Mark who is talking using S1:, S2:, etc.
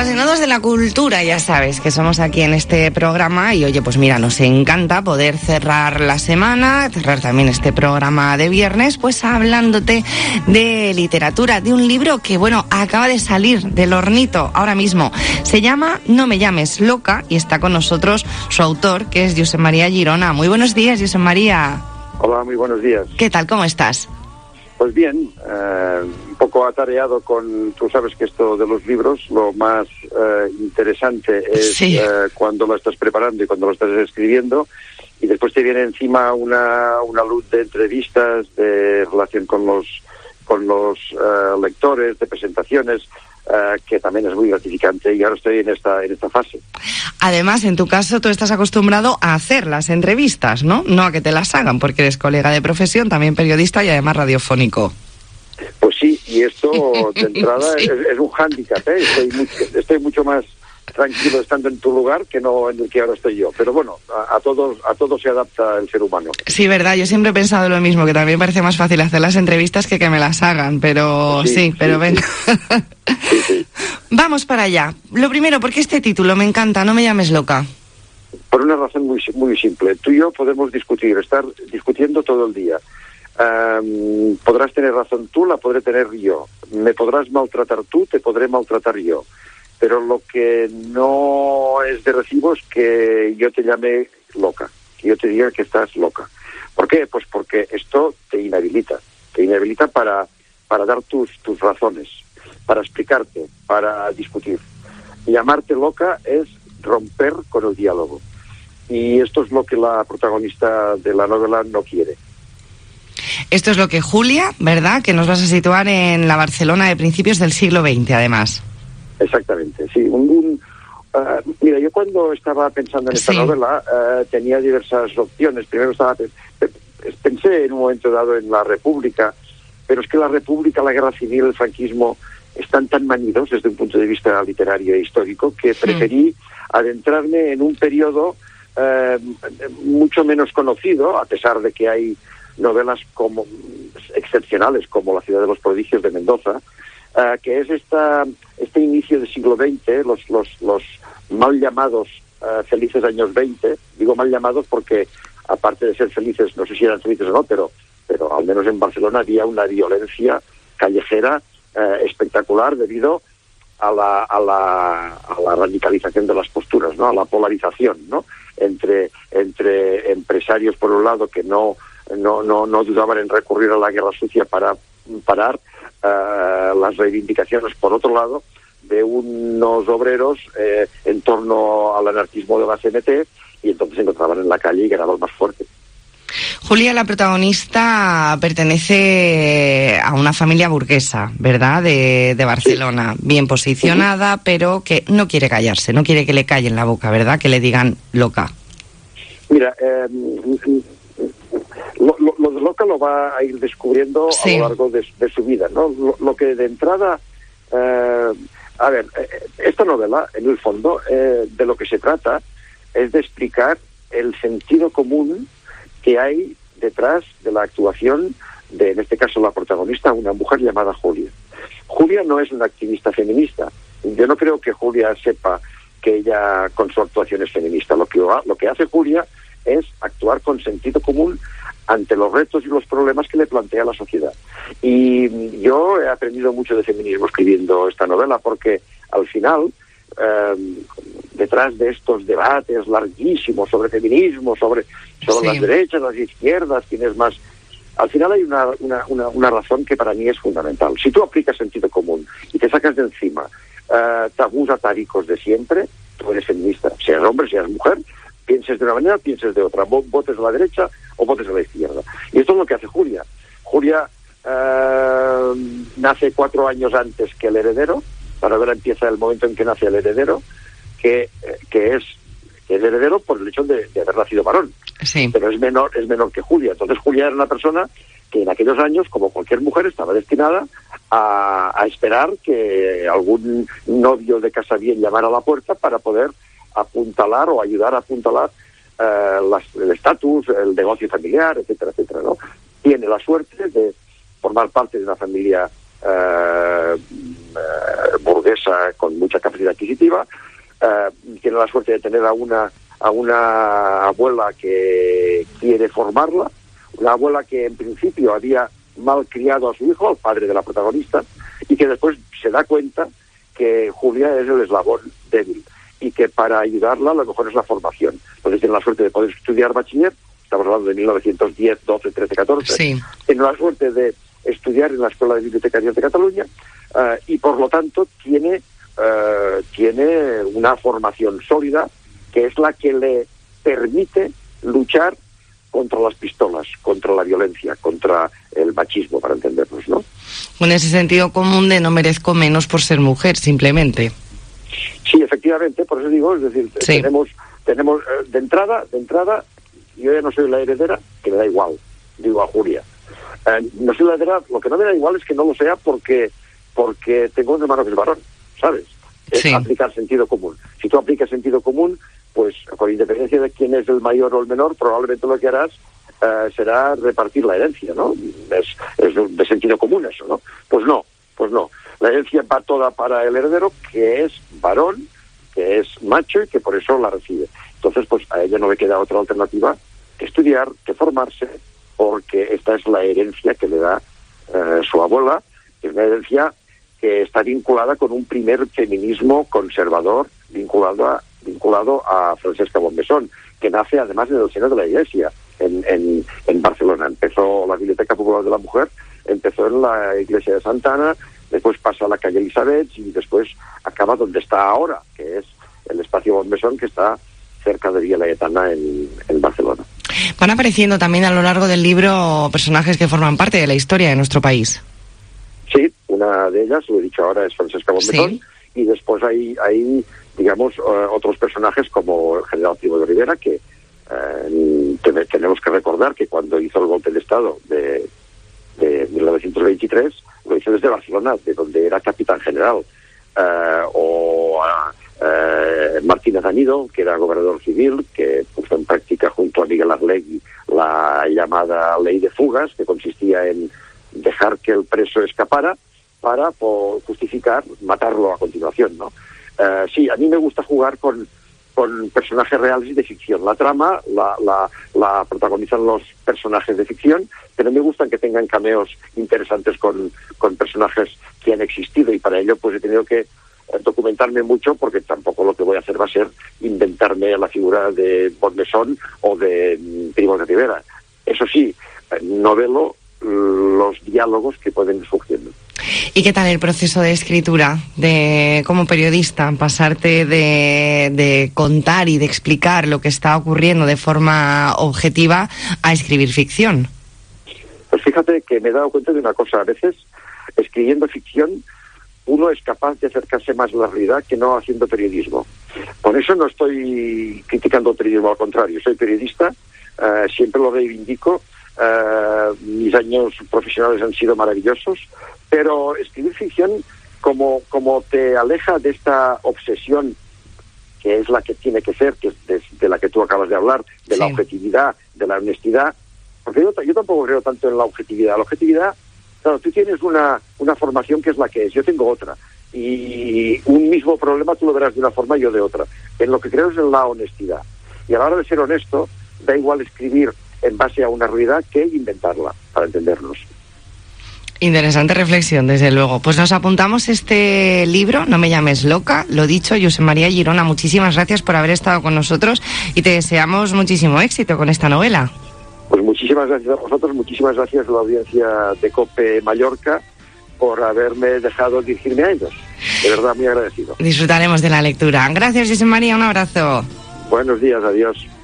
S1: Apasionados de la cultura, ya sabes que somos aquí en este programa y oye, pues mira, nos encanta poder cerrar la semana, cerrar también este programa de viernes, pues hablándote de literatura, de un libro que, bueno, acaba de salir del hornito ahora mismo. Se llama No me llames loca y está con nosotros su autor, que es Josep María Girona. Muy buenos días, Josep María.
S2: Hola, muy buenos días.
S1: ¿Qué tal? ¿Cómo estás?
S2: Pues bien, un poco atareado con, tú sabes que esto de los libros, lo más interesante es cuando lo estás preparando y cuando lo estás escribiendo, y después te viene encima una luz de entrevistas, de relación con los lectores, de presentaciones, que también es muy gratificante, y ahora estoy en esta fase.
S1: Además, en tu caso, tú estás acostumbrado a hacer las entrevistas, ¿no? No a que te las hagan, porque eres colega de profesión, también periodista y además radiofónico.
S2: Pues sí, y esto de entrada
S1: Sí.
S2: es un hándicap, ¿eh? Estoy mucho más tranquilo estando en tu lugar que no en el que ahora estoy yo. Pero bueno, a todos se adapta el ser humano.
S1: Sí, verdad, yo siempre he pensado lo mismo, que también parece más fácil hacer las entrevistas que me las hagan, pero pero venga.
S2: Sí.
S1: Vamos para allá. Lo primero, ¿por qué este título? Me encanta, No me llames loca.
S2: Por una razón muy simple. Tú y yo podemos estar discutiendo todo el día. Podrás tener razón tú, la podré tener yo. Me podrás maltratar tú, te podré maltratar yo. Pero lo que no es de recibo es que yo te llame loca, que yo te diga que estás loca. ¿Por qué? Pues porque esto te inhabilita para dar tus razones, para explicarte, para discutir. Y llamarte loca es romper con el diálogo. Y esto es lo que la protagonista de la novela no quiere.
S1: Esto es lo que Julia, ¿verdad? Que nos vas a situar en la Barcelona de principios del siglo XX, además.
S2: Exactamente, sí. Mira, yo cuando estaba pensando en esta novela tenía diversas opciones. Primero pensé en un momento dado en la República, pero es que la República, la Guerra Civil, el franquismo están tan manidos desde un punto de vista literario e histórico que preferí adentrarme en un periodo mucho menos conocido, a pesar de que hay novelas como excepcionales como La ciudad de los prodigios de Mendoza, que es este inicio del siglo XX, los mal llamados felices años 20. Digo mal llamados porque, aparte de ser felices, no sé si eran felices o no, pero al menos en Barcelona había una violencia callejera espectacular debido a la radicalización de las posturas, ¿no? A la polarización, ¿no? Entre empresarios por un lado que no dudaban en recurrir a la guerra sucia para parar las reivindicaciones, por otro lado, de unos obreros en torno al anarquismo de la CNT, y entonces se encontraban en la calle y ganaban más fuerte.
S1: Julia, la protagonista, pertenece a una familia burguesa, ¿verdad?, de Barcelona, bien posicionada, pero que no quiere callarse, no quiere que le callen la boca, ¿verdad?, que le digan loca.
S2: Mira, lo de loca lo va a ir descubriendo a lo largo de su vida, ¿no? Lo que de entrada... esta novela, en el fondo, de lo que se trata es de explicar el sentido común que hay detrás de la actuación de, en este caso, la protagonista, una mujer llamada Julia. Julia no es una activista feminista. Yo no creo que Julia sepa que ella con su actuación es feminista. Lo que hace Julia es actuar con sentido común ante los retos y los problemas que le plantea la sociedad. Y yo he aprendido mucho de feminismo escribiendo esta novela, porque al final, detrás de estos debates larguísimos sobre feminismo, sobre las derechas, las izquierdas, quién es más... Al final hay una razón que para mí es fundamental. Si tú aplicas sentido común y te sacas de encima tabús atávicos de siempre, tú eres feminista. Seas hombre, seas mujer, pienses de una manera, pienses de otra. Votes a la derecha o votes a la izquierda. Y esto es lo que hace Julia. Julia nace 4 años antes que el heredero. La novela empieza el momento en que nace el heredero, que es heredero por el hecho de haber nacido varón.
S1: Sí.
S2: Pero es menor que Julia. Entonces Julia era una persona que en aquellos años, como cualquier mujer, estaba destinada a esperar que algún novio de casa bien llamara a la puerta para poder apuntalar o ayudar a apuntalar el estatus, el negocio familiar, etcétera, etcétera, ¿no? Tiene la suerte de formar parte de una familia burguesa con mucha capacidad adquisitiva, tiene la suerte de tener a una abuela que quiere formarla, una abuela que en principio había mal criado a su hijo, al padre de la protagonista, y que después se da cuenta que Julia es el eslabón débil y que para ayudarla lo mejor es la formación. Entonces tiene la suerte de poder estudiar bachiller, estamos hablando de 1910, 12, 13, 14,
S1: sí.
S2: Tiene la suerte de estudiar en la Escuela de Bibliotecarios de Cataluña y por lo tanto tiene una formación sólida que es la que le permite luchar contra las pistolas, contra la violencia, contra el machismo, para entendernos, ¿no?
S1: En ese sentido común de no merezco menos por ser mujer, simplemente.
S2: Sí, efectivamente, por eso digo, es decir,
S1: sí.
S2: tenemos de entrada, yo ya no soy la heredera, que me da igual, digo a Julia. No soy la heredera, lo que no me da igual es que no lo sea porque tengo un hermano que es varón, ¿sabes? Es
S1: sí.
S2: Aplicar sentido común. Si tú aplicas sentido común, pues con independencia de quién es el mayor o el menor, probablemente lo que harás será repartir la herencia, ¿no? Es de sentido común eso, ¿no? Pues no. La herencia va toda para el heredero, que es varón, que es macho y que por eso la recibe. Entonces, pues a ella no le queda otra alternativa que estudiar, que formarse, porque esta es la herencia que le da su abuela, que es una herencia que está vinculada con un primer feminismo conservador, vinculado a Francesca Bonbessón, que nace además en el seno de la Iglesia, en Barcelona. Empezó la Biblioteca Popular de la Mujer, empezó en la Iglesia de Santa Ana, después pasa a la calle Elizabeth y después acaba donde está ahora, que es el espacio Bonbessón, que está cerca de Villa Laietana en Barcelona.
S1: Van apareciendo también a lo largo del libro personajes que forman parte de la historia de nuestro país.
S2: Sí, una de ellas, lo he dicho ahora, es Francesca Bonbessón, sí. Y después hay digamos, otros personajes como el general Primo de Rivera, que tenemos que recordar que cuando hizo el golpe de Estado de 1923, lo hizo desde Barcelona, de donde era capitán general, o Martínez Añido, que era gobernador civil, que puso en práctica junto a Miguel Arlegui la llamada ley de fugas, que consistía en dejar que el preso escapara para justificar matarlo a continuación, ¿no? Sí, a mí me gusta jugar con personajes reales y de ficción. La trama la protagonizan los personajes de ficción, pero me gustan que tengan cameos interesantes con personajes que han existido, y para ello pues he tenido que documentarme mucho, porque tampoco lo que voy a hacer va a ser inventarme la figura de Bonbessón o de Primo de Rivera. Eso sí, novelo los diálogos que pueden ir surgiendo.
S1: ¿Y qué tal el proceso de escritura como periodista? Pasarte de contar y de explicar lo que está ocurriendo de forma objetiva a escribir ficción.
S2: Pues fíjate que me he dado cuenta de una cosa. A veces, escribiendo ficción, uno es capaz de acercarse más a la realidad que no haciendo periodismo. Con eso no estoy criticando el periodismo, al contrario. Soy periodista, siempre lo reivindico. Mis años profesionales han sido maravillosos, pero escribir ficción, como te aleja de esta obsesión que es la que tiene que ser, que es de la que tú acabas de hablar, de sí. La objetividad, de la honestidad, porque yo tampoco creo tanto en la objetividad. La objetividad, claro, tú tienes una formación que es la que es, yo tengo otra, y un mismo problema tú lo verás de una forma y yo de otra. En lo que creo es en la honestidad, y a la hora de ser honesto, da igual escribir en base a una realidad que inventarla, para entendernos.
S1: Interesante reflexión, desde luego. Pues nos apuntamos este libro, No me llames loca. Lo dicho, Josep María Girona, muchísimas gracias por haber estado con nosotros y te deseamos muchísimo éxito con esta novela.
S2: Pues muchísimas gracias a vosotros, muchísimas gracias a la audiencia de COPE Mallorca por haberme dejado dirigirme a ellos. De verdad, muy agradecido.
S1: Disfrutaremos de la lectura. Gracias, Josep María, un abrazo.
S2: Buenos días, adiós.